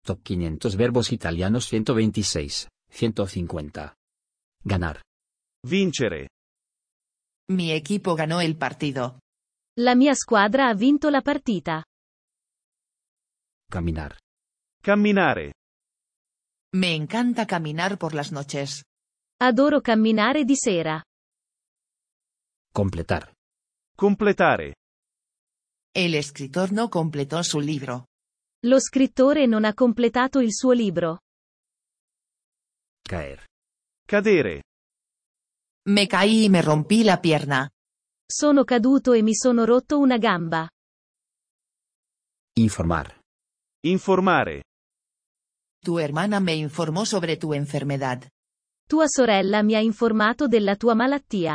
Top 500 verbos italianos 126, 150. Ganar. Vincere. Mi equipo ganó el partido. La mia squadra ha vinto la partita. Caminar. Camminare. Me encanta caminar por las noches. Adoro camminare di sera. Completar. Completare. El escritor no completó su libro. Lo scrittore non ha completato il suo libro. Caer. Cadere. Me caí y me rompí la pierna. Sono caduto e mi sono rotto una gamba. Informar. Informare. Tu hermana me informó sobre tu enfermedad. Tua sorella mi ha informato della tua malattia.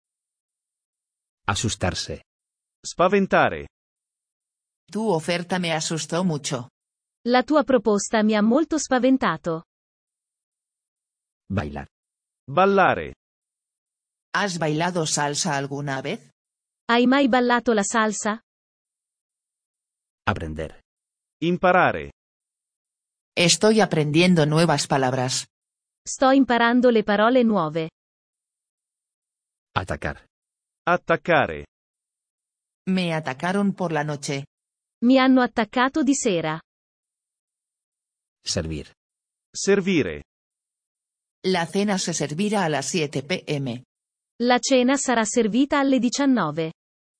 Asustarse. Spaventare. Tu oferta me asustó mucho. La tua proposta mi ha molto spaventato. Bailar. Ballare. ¿Has bailado salsa alguna vez? Hai mai ballato la salsa? Aprender. Imparare. Estoy aprendiendo nuevas palabras. Sto imparando le parole nuove. Atacar. Attaccare. Me atacaron por la noche. Mi hanno attaccato di sera. Servir. Servire. La cena se servirá a las 7 p.m. La cena sarà servita alle 19.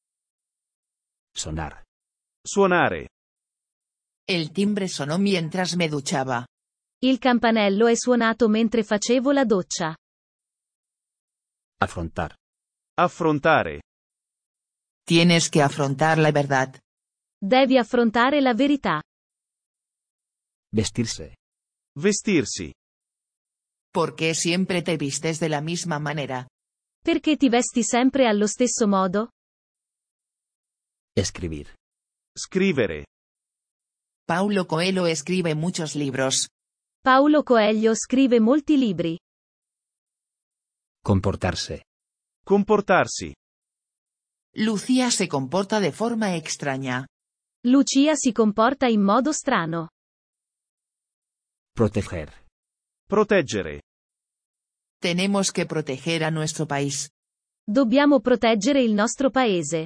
Sonar. Suonare. El timbre sonó mientras me duchaba. Il campanello è suonato mentre facevo la doccia. Afrontar. Affrontare. Tienes que afrontar la verdad. Devi affrontare la verità. Vestirse. Vestirsi. ¿Por qué siempre te vistes de la misma manera? Perché ti vesti sempre allo stesso modo? Escribir. Scrivere. Paulo Coelho escribe muchos libros. Paolo Coelho scrive molti libri. Comportarse. Comportarsi. Lucía se comporta de forma extraña. Lucia si comporta in modo strano. Proteger. Proteggere. Tenemos que proteger a nuestro país. Dobbiamo proteggere il nostro paese.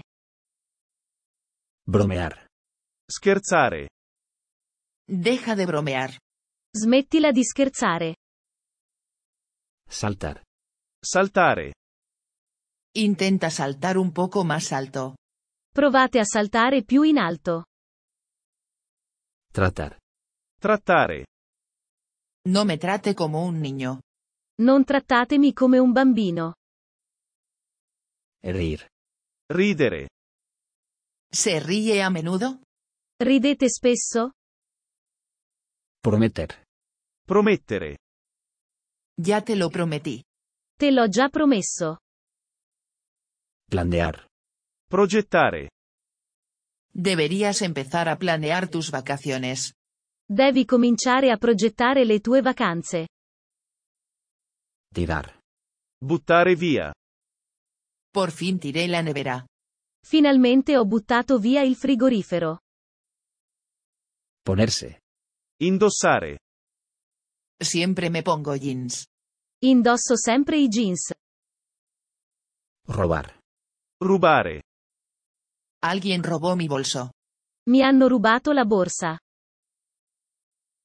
Bromear. Scherzare. Deja de bromear. Smettila di scherzare. Saltar. Saltare. Intenta saltar un poco más alto. Provate a saltare più in alto. Tratar. Trattare. No me trate como un niño. Non trattatemi come un bambino. Reír. Ridere. ¿Se ríe a menudo? Ridete spesso? Prometer. Promettere. Ya te lo prometí. Te l'ho già promesso. Planear. Progettare. Deberías empezar a planear tus vacaciones. Devi cominciare a progettare le tue vacanze. Tirar. Buttare via. Por fin tiré la nevera. Finalmente ho buttato via il frigorifero. Ponerse. Indossare. Siempre me pongo jeans. Indosso sempre i jeans. Robar. Rubare. Alguien robó mi bolso. Mi hanno rubato la borsa.